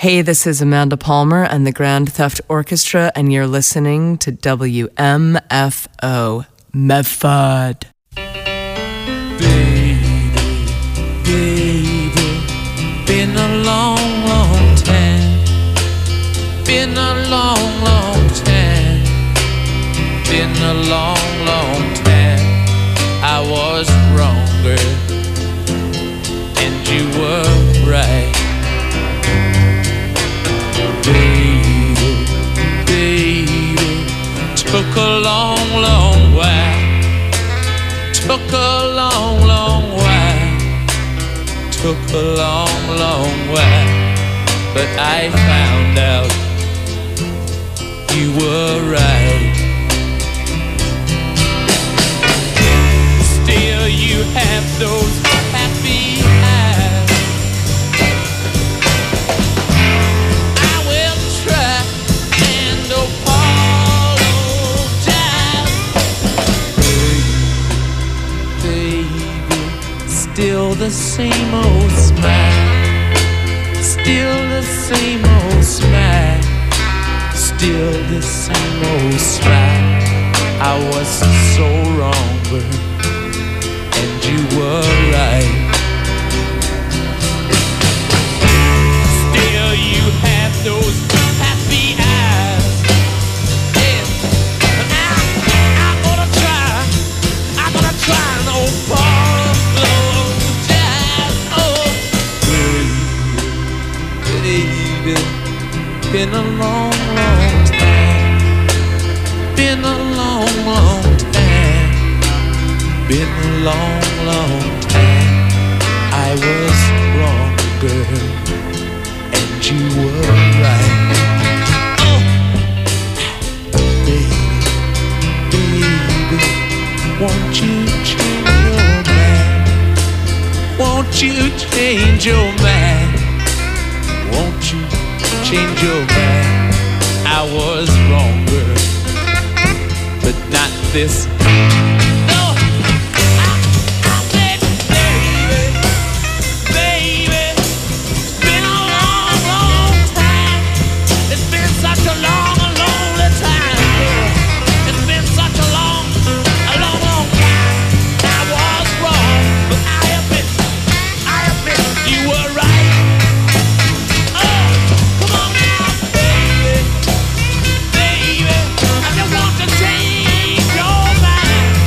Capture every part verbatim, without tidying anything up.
Hey, this is Amanda Palmer and the Grand Theft Orchestra, and you're listening to W M F O, Medford. Baby, baby, been a long, long time. Been a long, long time. Been a long, long time. I was wrong, girl, and you were right. Baby, baby, took a long, long while. Took a long, long while. Took a long, long while. But I found out you were right. Still you have those happy eyes. I will try and apologize. Baby, still the same old smile. Still the same old smile. Still the same old smile. I was so wrong, but and you were right. Still you have those happy eyes. Yeah. And I, I'm gonna try, I'm gonna try and apologize. Oh, baby, baby, been a long, long time. Been a long, long time. Been a long, long time. I was wrong, girl, and you were right. Oh, baby, baby, won't you change your mind? Won't you change your mind? Won't you change your mind? I was wrong, girl, but not this. Change your mind.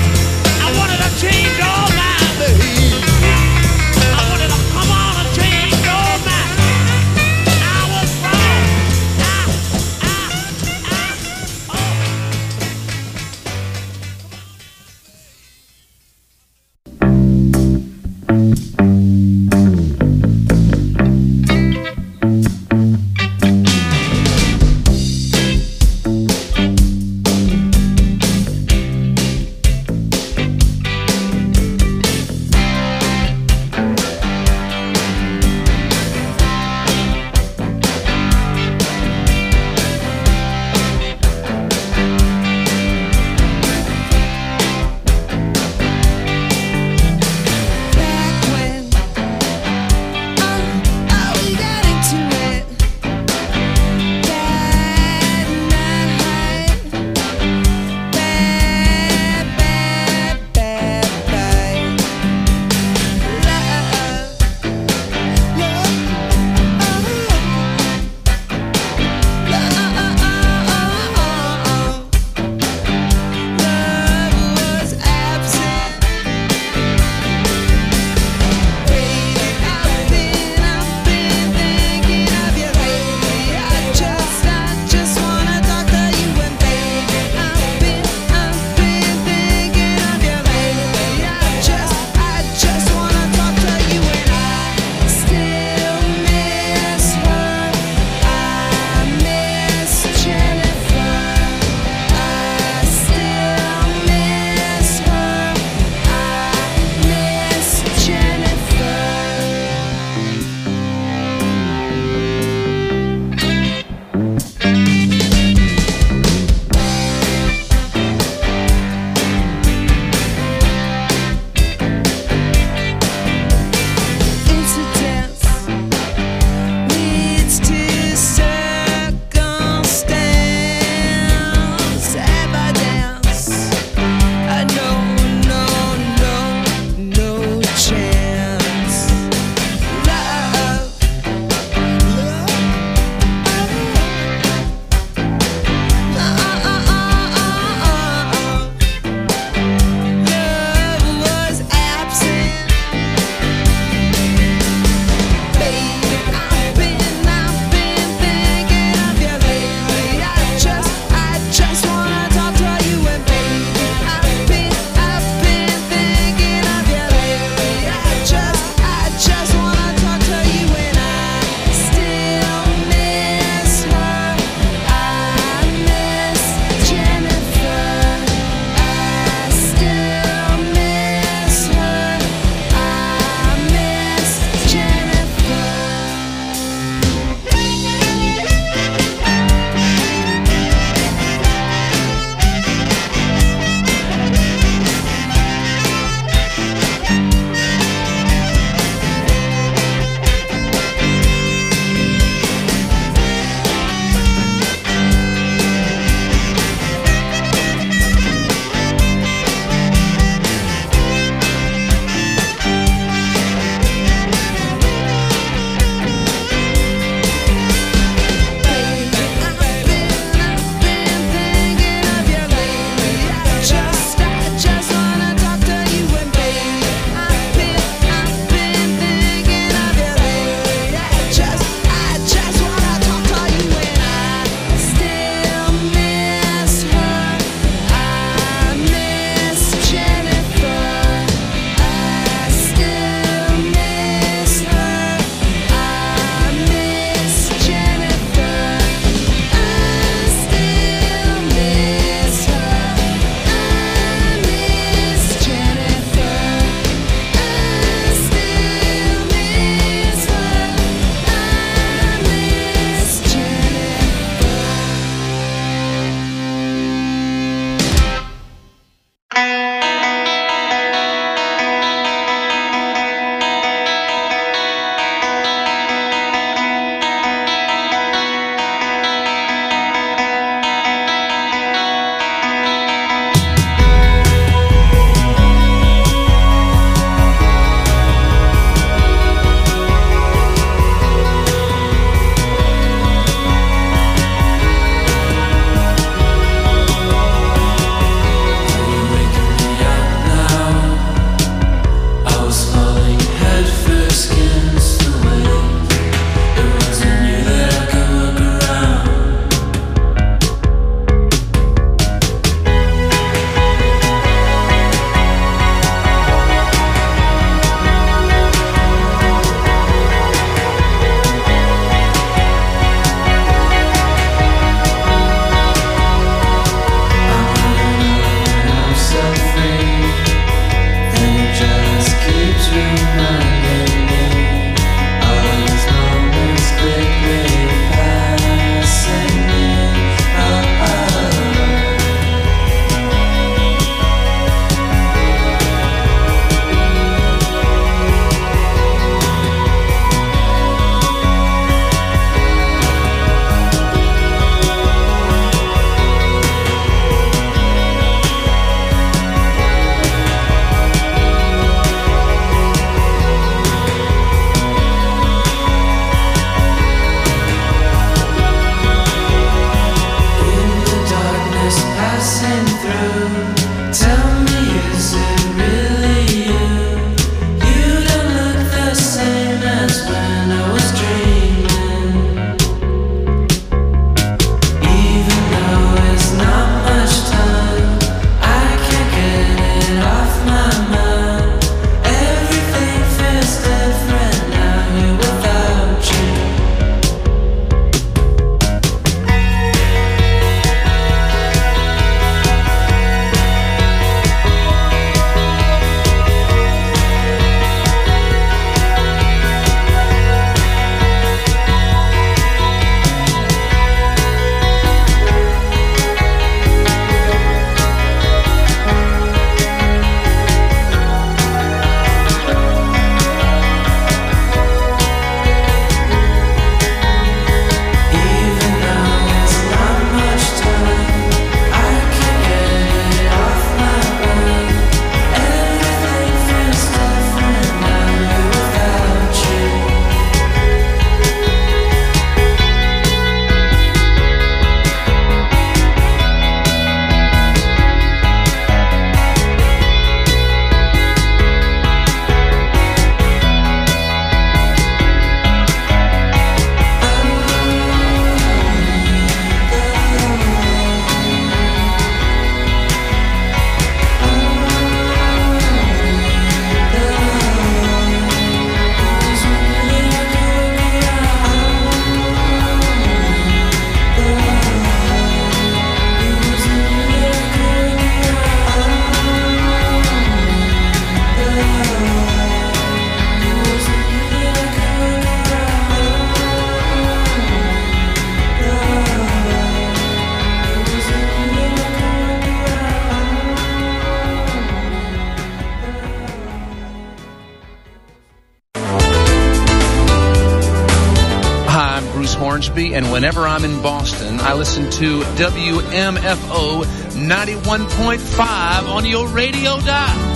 Hornsby, and whenever I'm in Boston, I listen to W M F O ninety-one point five on your radio dial.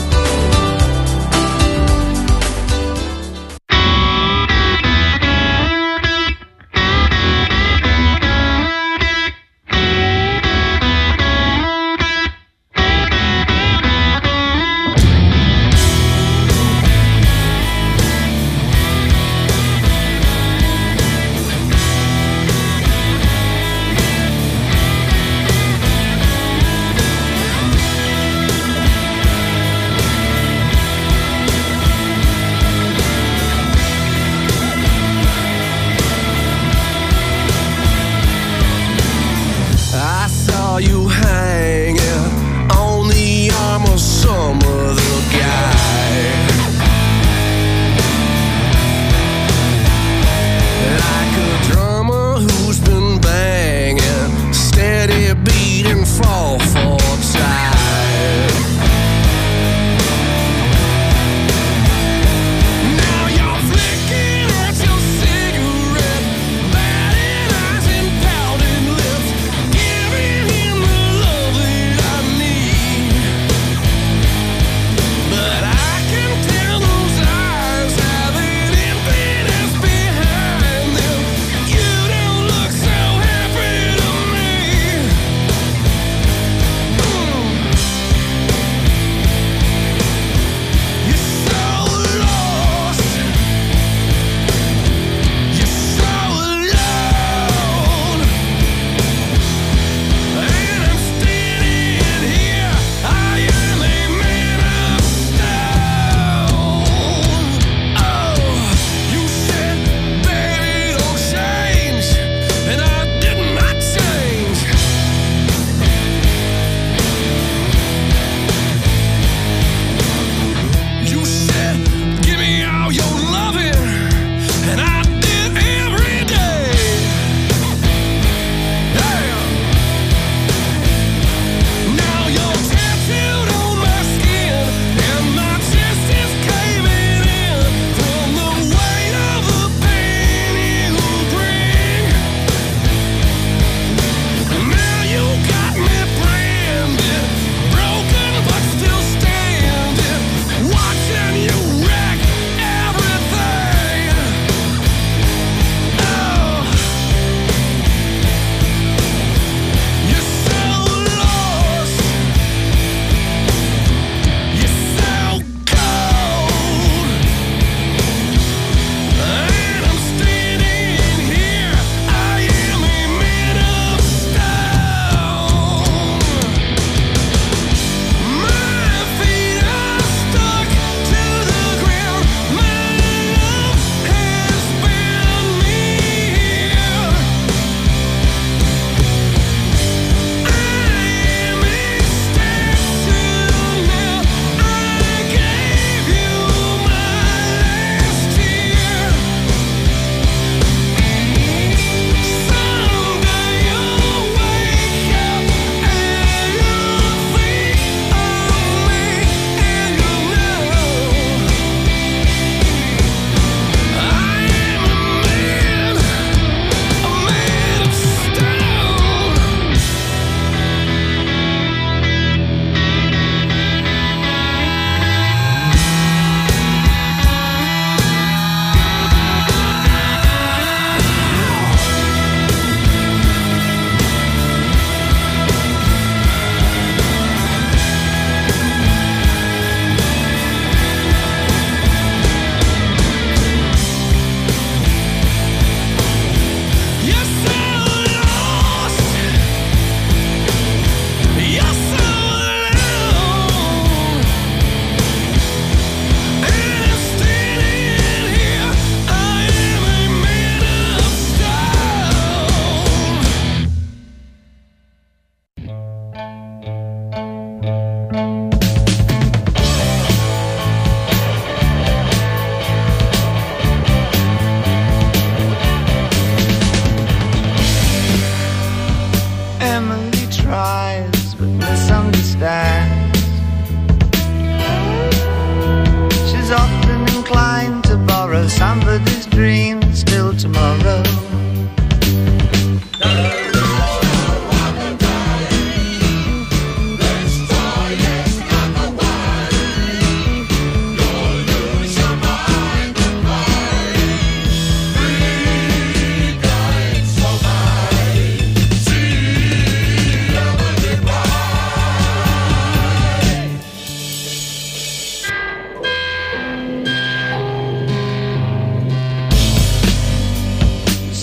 somebody's dreams till tomorrow.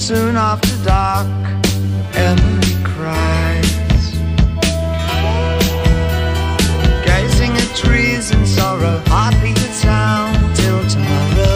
Soon after dark, Emily cries, gazing at trees in sorrow. Heartbeat the town till tomorrow.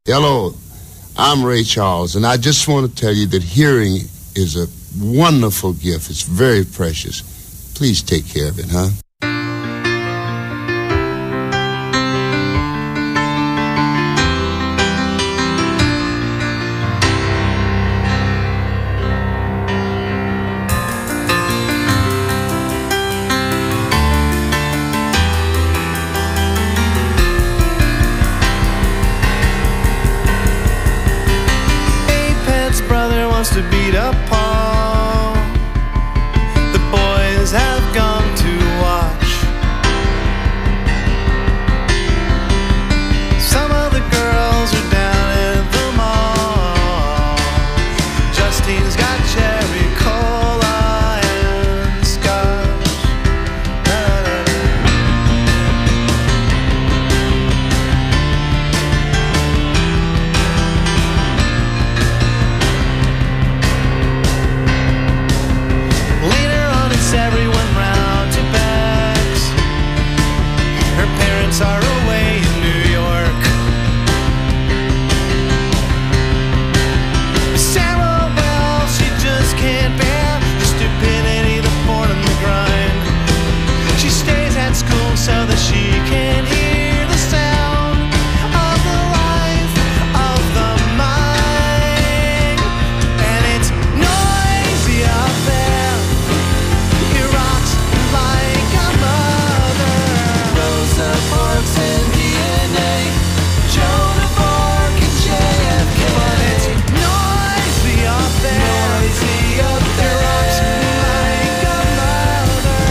Hello, I'm Ray Charles, and I just want to tell you that hearing is a wonderful gift. It's very precious. Please take care of it, huh? To beat up Paul, the boys have gone to watch. Some of the girls are down at the mall. Justine's got cherry cola and scotch. Everyone round to Bex. Her parents are away in New York. Sarah, well, she just can't bear the stupidity, the porn and the grind. She stays at school so that she can hear the sound of the life of the mind. And it's noisy out there. Parks and D N A, Joan of Arc and J F K. But it's noisy up there, noisy up there. Rocks like a mother.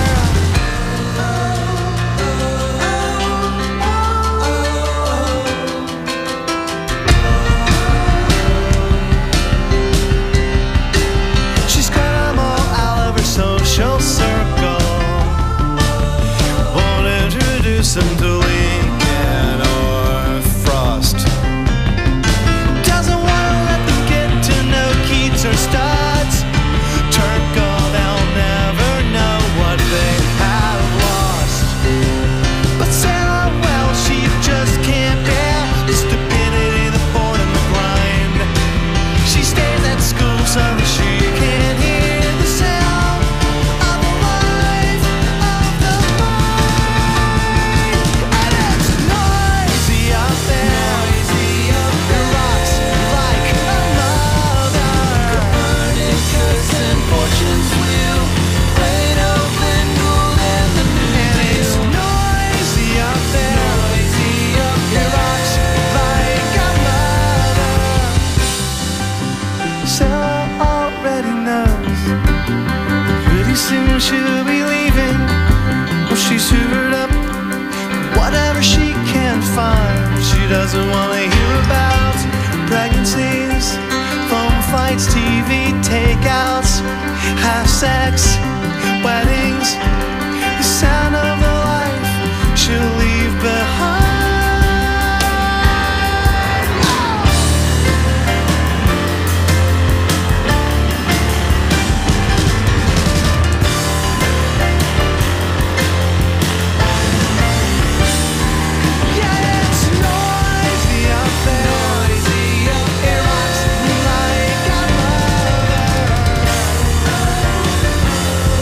She's got them all out of her social circle. Won't introduce them to Lincoln or Frost. Doesn't want to let them get to know Keats or Stutz. Turkle, they'll never know what they have lost. But Sarah, well, she just can't bear the stupidity, the porn and the grind. She stays at school so that she can hear the sound of the life of the mind. And it's noisy up there. It rocks like a mother. Copernicus and Fortune's wheel, Plato, Glenn Gould, and the New Deal. And it's noisy up there. It rocks like a mother. Sarah already knows. Pretty soon she'll be leaving. Well, she's hoovered up whatever she can find. She doesn't want to hear about pregnancies, phone fights, T V takeouts, half sex, weddings, the sound of the life she'll leave behind. Yeah, it's noisy up there. It rocks like a mother.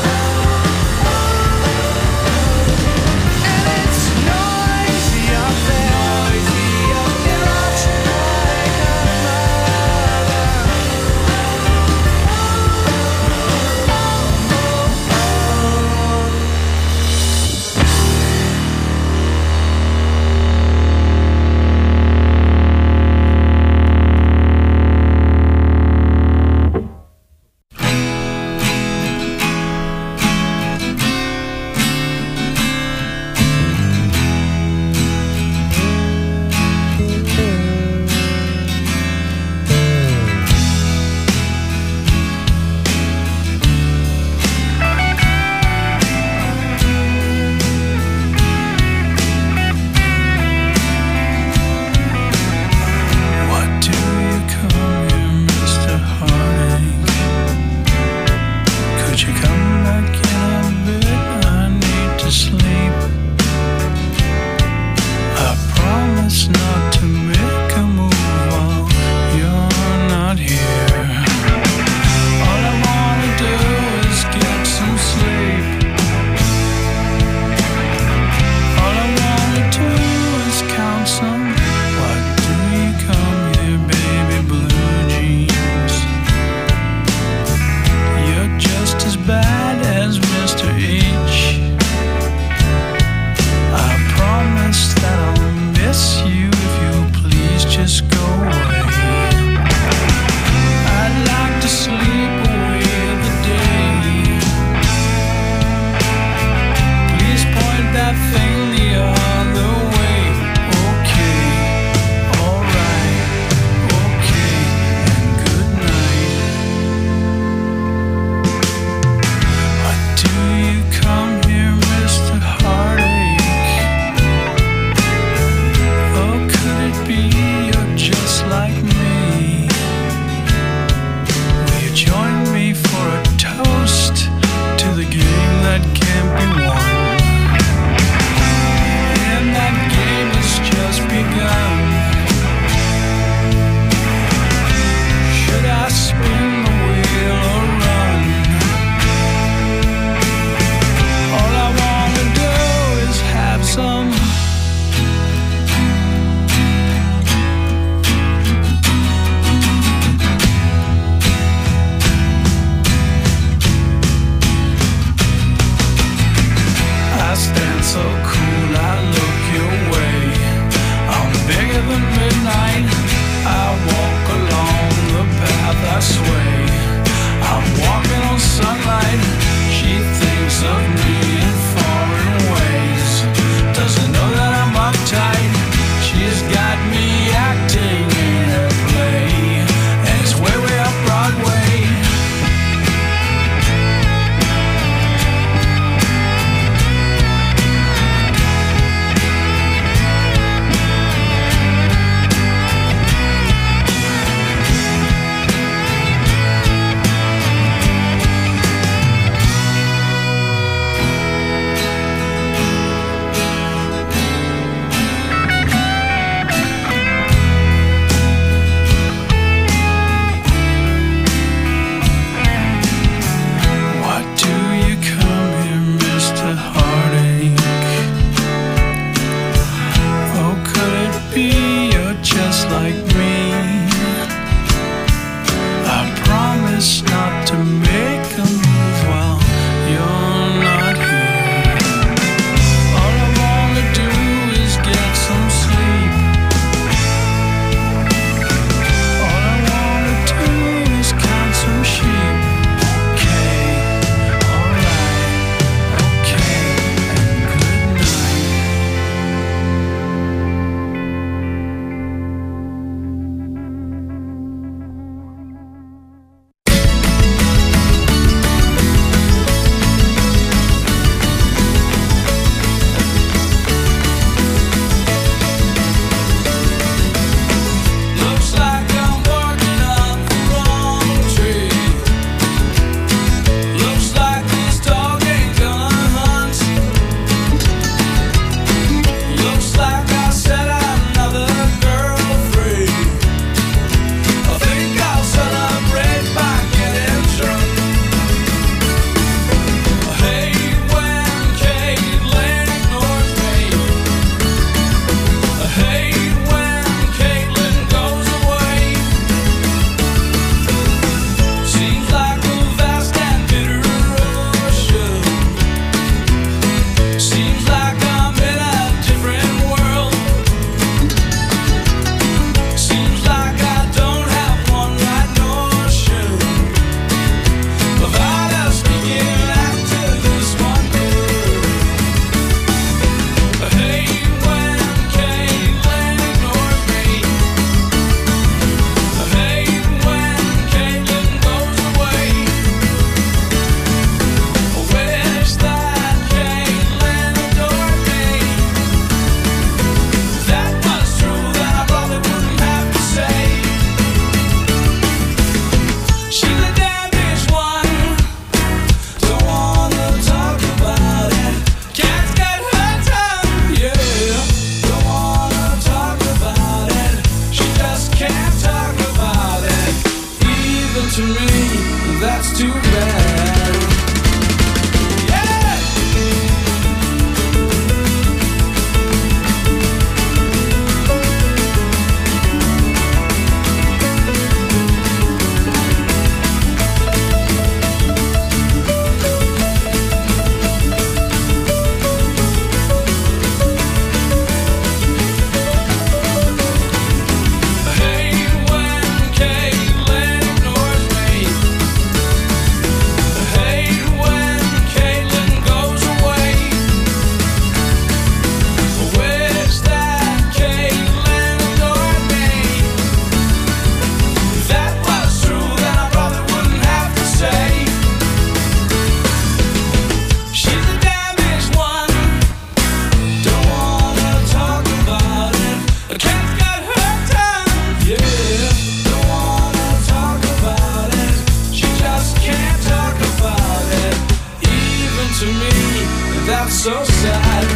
That's so sad.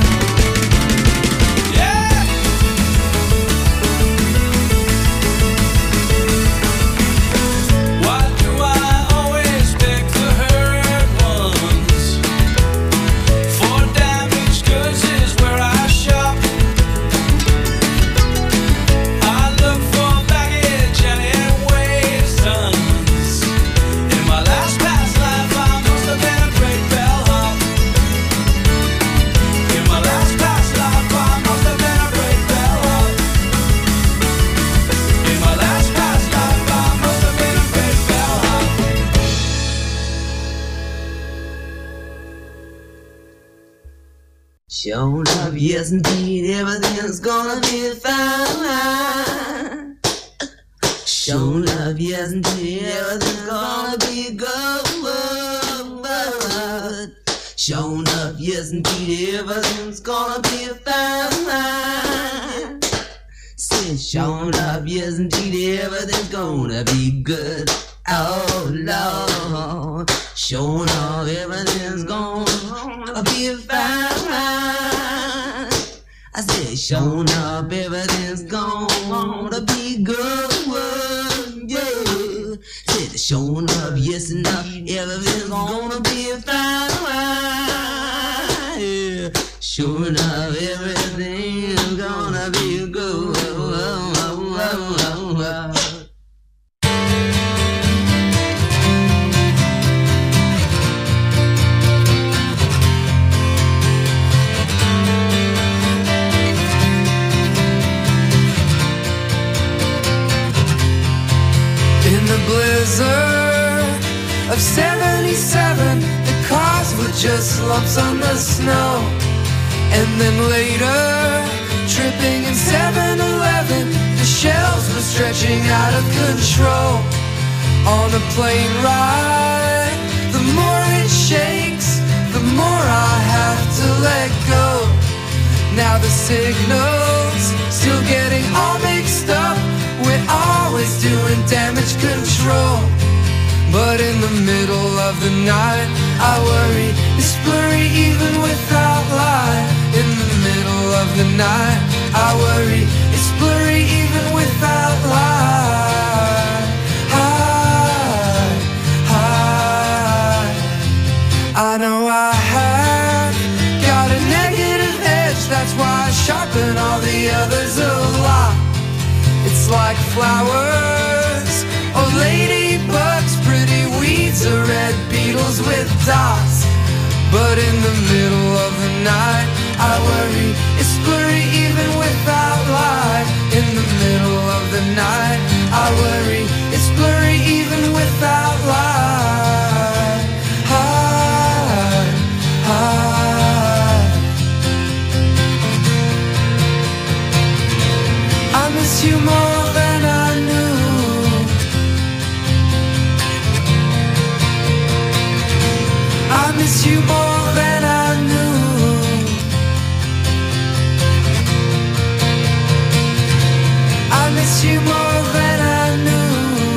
Yeah. Why do I always pick the hurt ones? For damaged goods is where I shop. I look for baggage and it weighs tons. In my last past life I must have been a great bellhop. In my last past life I must have been a great bellhop. In my last past life I must have been a great bellhop. Sure enough, yes indeed, everything's gonna be fine. Sure enough, yes indeed, everything's gonna be good. Sure enough, yes indeed, everything's gonna be fine. Said sure enough, yes indeed, everything's gonna be good. Oh Lord, sure enough, everything's gonna be fine. I said sure enough, everything's gonna be good. Yeah, said sure enough, yes enough, everything's gonna be fine. Yeah, sure enough, everything's gonna be good. In the blizzard of seventy-seven, the cars were just lumps on the snow. And then later, tripping in seven eleven, the shells were stretching out of control. On a plane ride, the more it shakes, the more I have to let go. Now the signals still getting all mixed up. We're always doing damage control. But in the middle of the night, I worry, it's blurry even without light. In the middle of the night, I worry, it's blurry even without light. Hide, hide. I know I have got a negative edge, that's why I sharpen all the others a lot. It's like flowers or ladybugs, pretty weeds or red beetles with dots. But in the middle of the night, I worry, it's blurry even without light. In the middle of the night, I worry, it's blurry even without light. Hide, hide. I miss you more than I knew. I miss you more than I knew. I miss you more than I knew.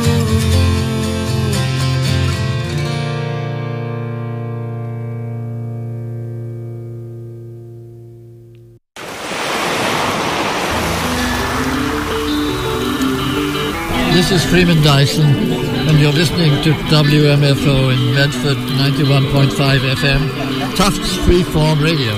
This is Freeman Dyson, and you're listening to W M F O in Medford, ninety-one point five F M, Tufts Freeform Radio.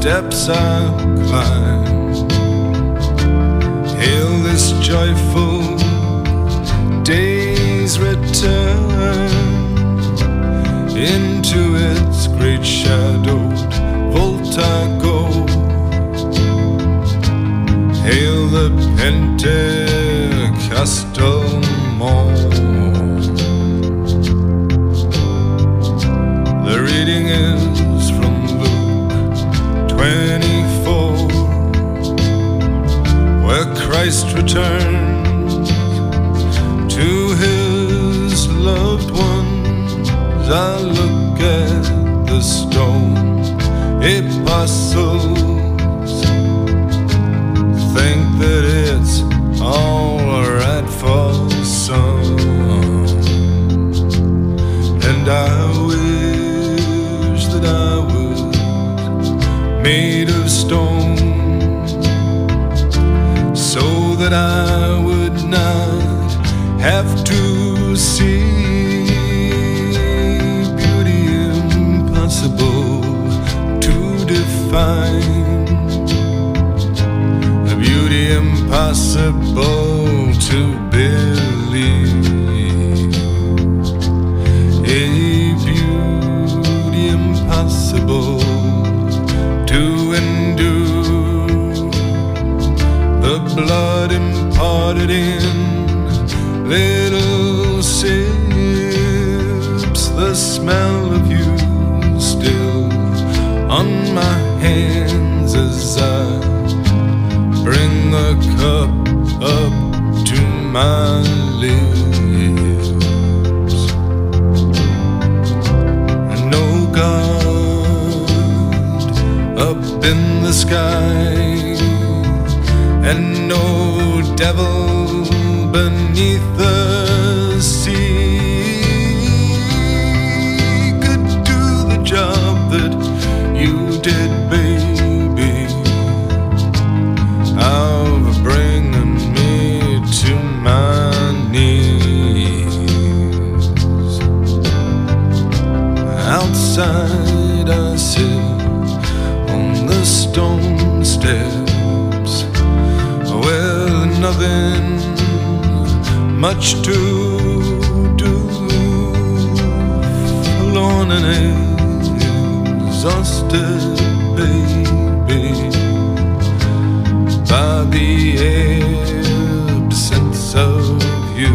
steps I'll climb. Hail this joyful day's return into its great shadowed vault I go. Hail the Pentecostal morn. The reading is from Luke twenty-four, where Christ returns to his loved ones. I look at the stone apostles, think that it's all right for some, and I wish that I was made of stone, so that I would not have to see beauty impossible to define, a beauty impossible to believe, a beauty impossible to endure, the blood imparted in little sips, the smell of you still on my hands as I bring the cup up to my lips. I know God up in the sky, and no devil beneath the sea could do the job that you did, baby, of bringing me to my knees. Outside I sit on the stone steps with nothing much to do, forlorn and exhausted, baby, by the absence of you.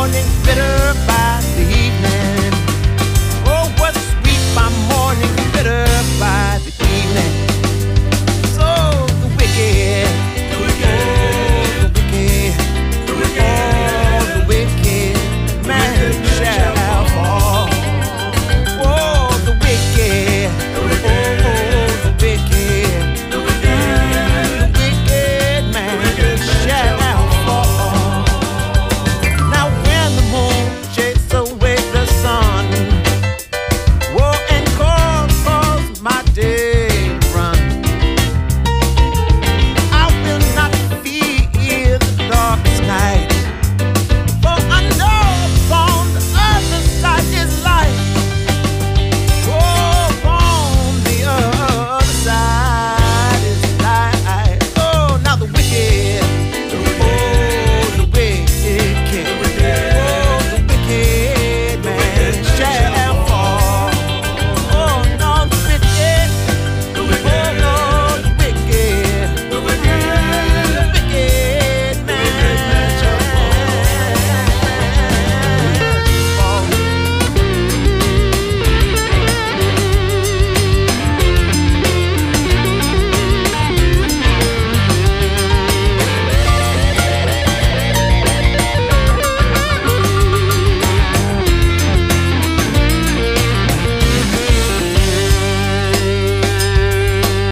morning bitter by